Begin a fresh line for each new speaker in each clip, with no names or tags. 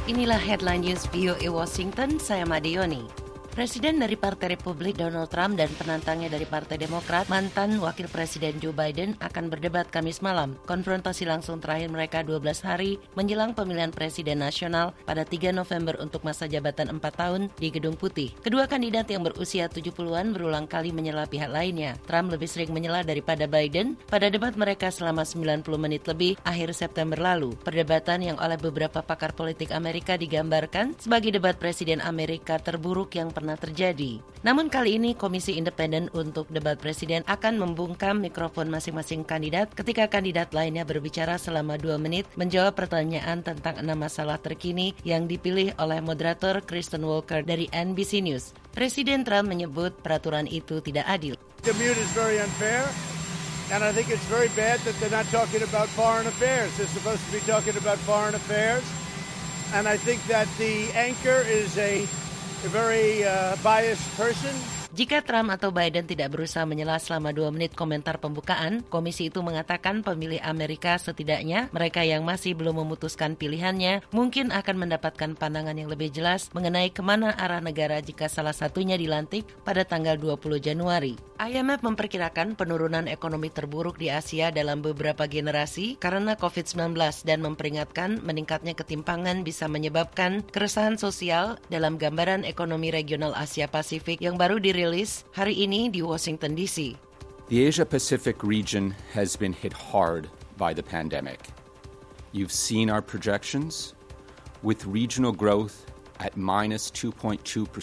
Inilah headline news VOA Washington, saya Madioni. Presiden dari Partai Republik Donald Trump dan penantangnya dari Partai Demokrat, mantan Wakil Presiden Joe Biden akan berdebat Kamis malam. Konfrontasi langsung terakhir mereka 12 hari menjelang pemilihan Presiden Nasional pada 3 November untuk masa jabatan 4 tahun di Gedung Putih. Kedua kandidat yang berusia 70-an berulang kali menyela pihak lainnya. Trump lebih sering menyela daripada Biden pada debat mereka selama 90 menit lebih akhir September lalu. Perdebatan yang oleh beberapa pakar politik Amerika digambarkan sebagai debat Presiden Amerika terburuk yang pernah terjadi. Namun kali ini Komisi Independen untuk Debat Presiden akan membungkam mikrofon masing-masing kandidat ketika kandidat lainnya berbicara selama 2 menit menjawab pertanyaan tentang 6 masalah terkini yang dipilih oleh moderator Kristen Welker dari NBC News. Presiden Trump menyebut peraturan itu tidak adil.
The mute is very unfair, and I think it's very bad that they're not talking about foreign affairs. They're supposed to be talking about foreign affairs, and I think that the anchor is a very biased person.
Jika Trump atau Biden tidak berusaha menyela selama 2 menit komentar pembukaan, komisi itu mengatakan pemilih Amerika setidaknya mereka yang masih belum memutuskan pilihannya mungkin akan mendapatkan pandangan yang lebih jelas mengenai kemana arah negara jika salah satunya dilantik pada tanggal 20 Januari. IMF memperkirakan penurunan ekonomi terburuk di Asia dalam beberapa generasi karena COVID-19 dan memperingatkan meningkatnya ketimpangan bisa menyebabkan keresahan sosial dalam gambaran ekonomi regional Asia Pasifik yang baru dirilis hari ini di Washington DC.
The Asia-Pacific region has been hit hard by the pandemic. You've seen our projections with regional growth at minus 2.2%.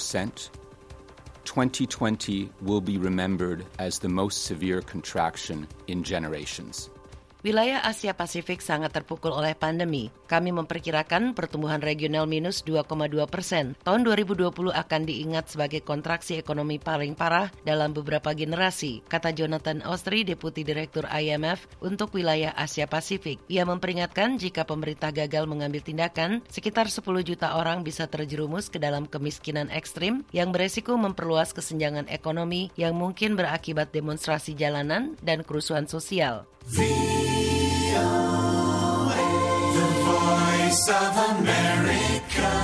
2020 will be remembered as the most severe contraction in generations.
Wilayah Asia Pasifik sangat terpukul oleh pandemi. Kami memperkirakan pertumbuhan regional minus 2,2%. Tahun 2020 akan diingat sebagai kontraksi ekonomi paling parah dalam beberapa generasi, kata Jonathan Austri, Deputi Direktur IMF untuk wilayah Asia Pasifik. Ia memperingatkan jika pemerintah gagal mengambil tindakan, sekitar 10 juta orang bisa terjerumus ke dalam kemiskinan ekstrim yang beresiko memperluas kesenjangan ekonomi yang mungkin berakibat demonstrasi jalanan dan kerusuhan sosial.
The Voice of America.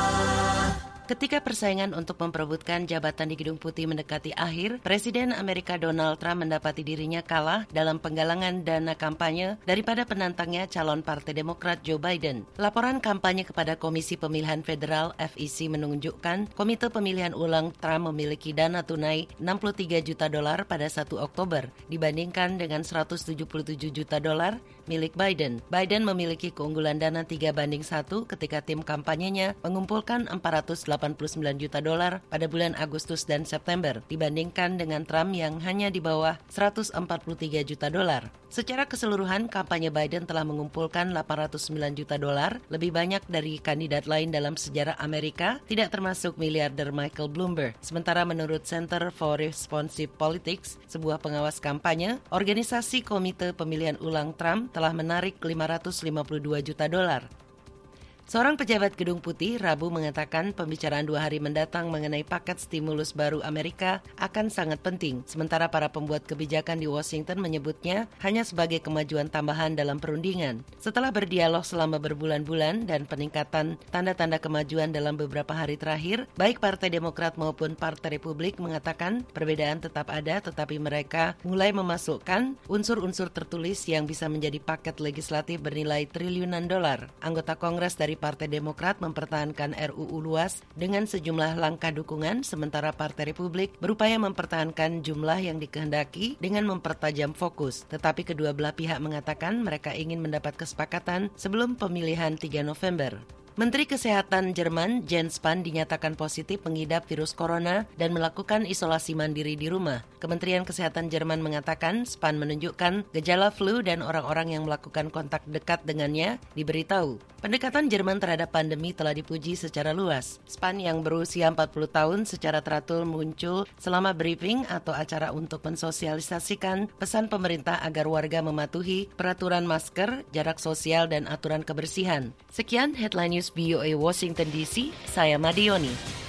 Ketika persaingan untuk memperebutkan jabatan di Gedung Putih mendekati akhir, Presiden Amerika Donald Trump mendapati dirinya kalah dalam penggalangan dana kampanye daripada penantangnya calon Partai Demokrat Joe Biden. Laporan kampanye kepada Komisi Pemilihan Federal FEC menunjukkan Komite Pemilihan Ulang Trump memiliki dana tunai $63 juta pada 1 Oktober dibandingkan dengan $177 juta milik Biden. Biden memiliki keunggulan dana 3:1 ketika tim kampanyenya mengumpulkan $489 juta pada bulan Agustus dan September dibandingkan dengan Trump yang hanya di bawah $143 juta. Secara keseluruhan, kampanye Biden telah mengumpulkan $809 juta, lebih banyak dari kandidat lain dalam sejarah Amerika, tidak termasuk miliarder Michael Bloomberg. Sementara menurut Center for Responsive Politics, sebuah pengawas kampanye, organisasi Komite Pemilihan Ulang Trump telah menarik $552 juta. Seorang pejabat Gedung Putih Rabu mengatakan pembicaraan 2 hari mendatang mengenai paket stimulus baru Amerika akan sangat penting, sementara para pembuat kebijakan di Washington menyebutnya hanya sebagai kemajuan tambahan dalam perundingan. Setelah berdialog selama berbulan-bulan dan peningkatan tanda-tanda kemajuan dalam beberapa hari terakhir, baik Partai Demokrat maupun Partai Republik mengatakan perbedaan tetap ada, tetapi mereka mulai memasukkan unsur-unsur tertulis yang bisa menjadi paket legislatif bernilai triliunan dolar. Anggota Kongres dari Partai Demokrat mempertahankan RUU luas dengan sejumlah langkah dukungan, sementara Partai Republik berupaya mempertahankan jumlah yang dikehendaki dengan mempertajam fokus. Tetapi kedua belah pihak mengatakan mereka ingin mendapat kesepakatan sebelum pemilihan 3 November. Menteri Kesehatan Jerman Jens Spahn dinyatakan positif mengidap virus corona dan melakukan isolasi mandiri di rumah. Kementerian Kesehatan Jerman mengatakan Spahn menunjukkan gejala flu dan orang-orang yang melakukan kontak dekat dengannya diberitahu. Pendekatan Jerman terhadap pandemi telah dipuji secara luas. Spahn yang berusia 40 tahun secara teratur muncul selama briefing atau acara untuk mensosialisasikan pesan pemerintah agar warga mematuhi peraturan masker, jarak sosial, dan aturan kebersihan. Sekian headline news VOA Washington DC, saya Madioni.